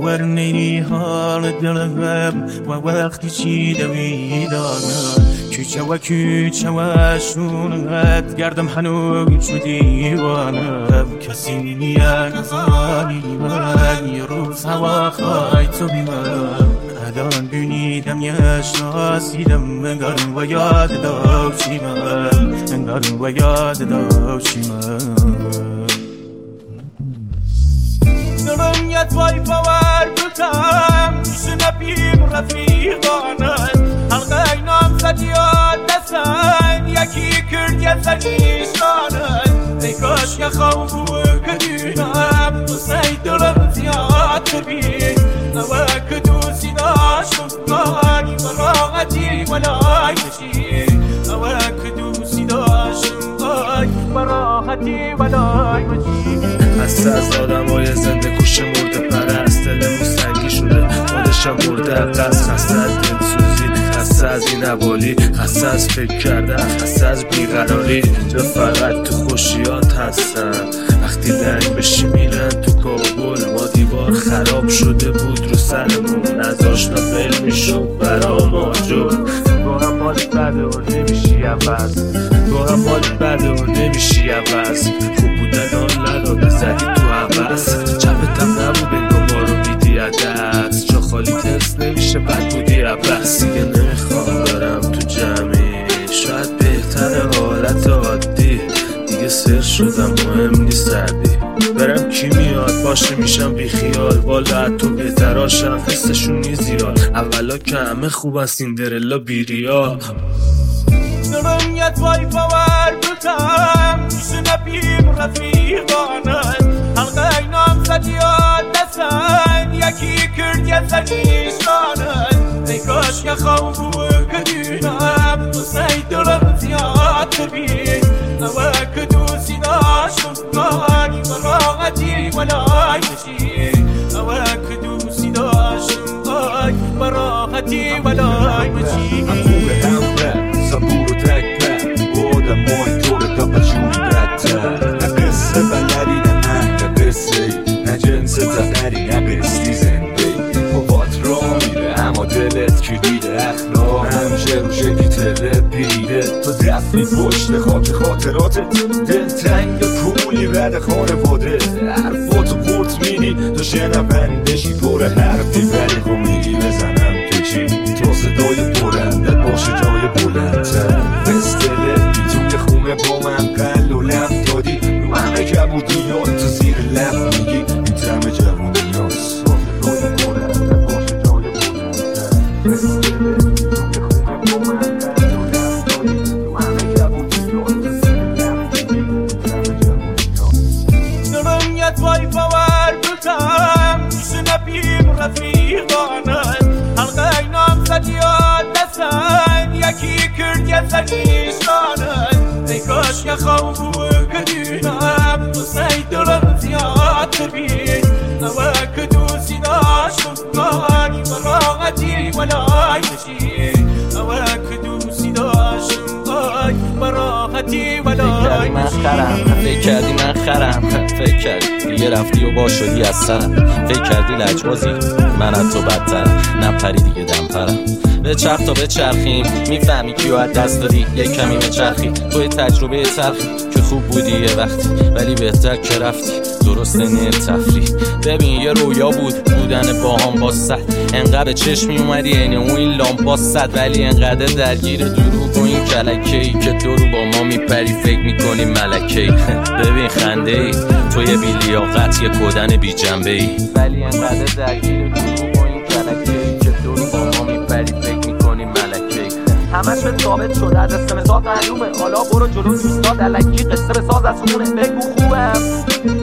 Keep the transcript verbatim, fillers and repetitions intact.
باور نیریحان دلم و وقتی چی دویدانم کوچه و کوچه و شونت گردم هنوز چو دیوانم کسی نیه نزانی من یه روز هوا خواهی تو بیمم الان بینیدم یه شناسیدم انگارم و یاد داشتی من انگارم و یاد داشتی من دارم یه توی باور بودم میشه نبیم رفیقانم حلقه اینام زدیاد دستن یکی کرد یه زنیشانم ای کاش یه خواب کدونم بسی دلم زیاد ببین نوه کدوسی داشتم گانی براغتی ولای بشی نوه کدوسی داشتم گانی براغتی ولای بشی خسته از آدم های زنده کش مرده پرست دلمون سنگی شده خودشم مرده قصد خسته از دلسوزی خسته از این عوالی خسته از فکر کردن خسته از بیقراری اینجا فقط تو خوشیات هستن وقتی لنگ بشی میرن تو کابل ما دیوار خراب شده بود رو سرمون از آشنا فیل میشد برا ما جو تو هم حالت بده و نمیشی عوض تو هم حالت بده و نمیشی عوض خوب بودن آن نداده زدی تو عوض چپتم نبود بگم ما رو بیدی عدس جا خالی تست نمیشه بد بودی عوض دیگه نمیخوام برم تو جمعی شاید بهتر حالت عادی دیگه سر شدم مهم نیست سردی برم کی میاد باشه میشم بی خیال والا تو بهتراشم حسشون نیست زیرال اولا که همه خوب است این درلا بیریال دارم یه توی باور بودم میشه نبیم رفیقانم حلقه اینام زدیاد دستن یکی کرد یه زنیشانم ای کاش یه خواب کدونم بسی دلم زیاد ببین نوه کدوسی داشتم گانی براغتی ولای بشی نوه کدوسی داشتم گانی براغتی ولای بشی خوبه هم بد صبور و تک پد بودم مای طور تا پشونی بدتر نه قصه بلدی نه اهل قصه نه جنس زدری نه قصدی زنده بابات را میره اما دلت که دیده اخلاق همشه رو شکلی تله پیده تو دفنی پشت خاک خاطراتت دلتنگ پولی رد خانواده حرفاتو قرط میدی تو شنوندشی پر حرفی ولی خب میگی بزنم که چی تو صدای برندت باشه جای بلندتر فستله بی توی خونه با من قل و لم دادی رو همه کبودی یا تو زیر لب میگی این تم جوونی هست صدای برندت باشه جای بلندتر فستله بی توی خونه با من قل و لم دادی رو همه کبودی یا تو زیر لب میگی این تم جوونی هست دارم یه توی باور بودم میشه نبیم رفیقانم حلقه اینام زدیاد دستن یکی کرد یه زنیشانم ای کاش یه خواب کدونم بسی دلم زیاد ببین نوه کدوسی داشتم گانی براغتی ولای بشی نوه کدوسی داشتم گانی براغتی ولای بشی فکر کردی من خرم فکر کردی دیگه رفتی و با شدی از سرم فکر کردی لجبازی من از تو بدترم نپری دیگه دم پرم به چرخ تا به چرخیم میفهمی کیو از دست دادی یک کمی به چرخی توی تجربه تلخی که خوب بودی یه وقتی ولی بهتر که رفتی درسته نه تفریح ببین یه رویا بود بودن با هم با صد انقدر چشمی اومدی اینه اون این لامپا صد ولی انقدر درگیر دروغ و این کلکه‌ای که تو رو با ما میپری فکر میکنی ملکه‌ای ببین خنده ای تو یه بیلیاقت یه کدن بی جنبه ای ولی انقدر درگیر دروغ و این کلکه‌ای که تو رو با ما میپری فکر میکنی ملکه‌ای همش به ثابت شده از استمسات معلومه حالا برو جلو دوستا دلکی قصه بساز از خونه بگو خوبم